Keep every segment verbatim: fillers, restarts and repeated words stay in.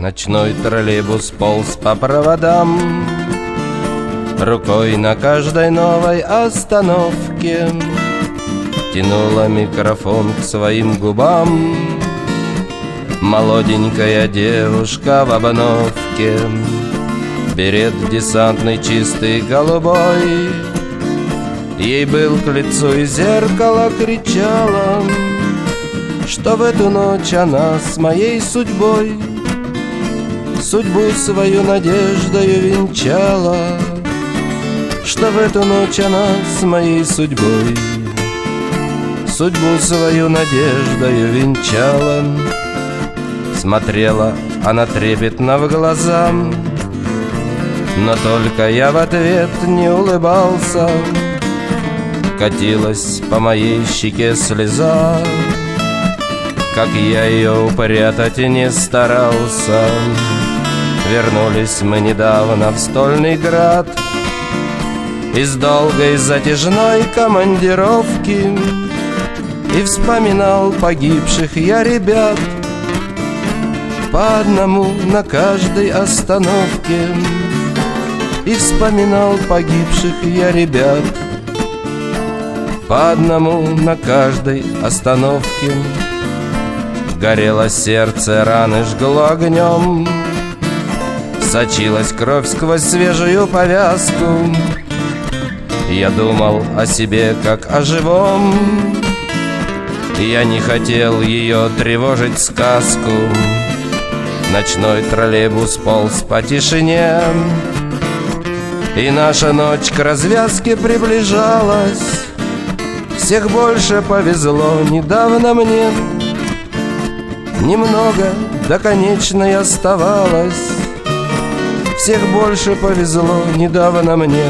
Ночной троллейбус полз по проводам, рукой на каждой новой остановке тянула микрофон к своим губам молоденькая девушка в обновке. Берет десантный чистый голубой ей был к лицу, и зеркало кричало, что в эту ночь она с моей судьбой судьбу свою надеждою венчала, что в эту ночь она с моей судьбой судьбу свою надеждою венчала. Смотрела она трепетно в глаза, но только я в ответ не улыбался. Катилась по моей щеке слеза, как я ее упрятать не старался. Вернулись мы недавно в Стольный Град из долгой затяжной командировки, и вспоминал погибших я ребят по одному на каждой остановке. И вспоминал погибших я ребят по одному на каждой остановке. Горело сердце, раны жгло огнем, сочилась кровь сквозь свежую повязку. Я думал о себе, как о живом, я не хотел ее тревожить сказку. Ночной троллейбус полз по тишине, и наша ночь к развязке приближалась. Всех больше повезло недавно мне, немного до конечной оставалось. Всех больше повезло недавно мне,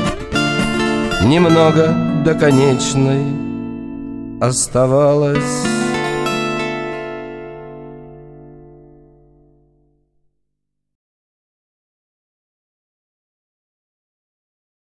немного до конечной оставалось.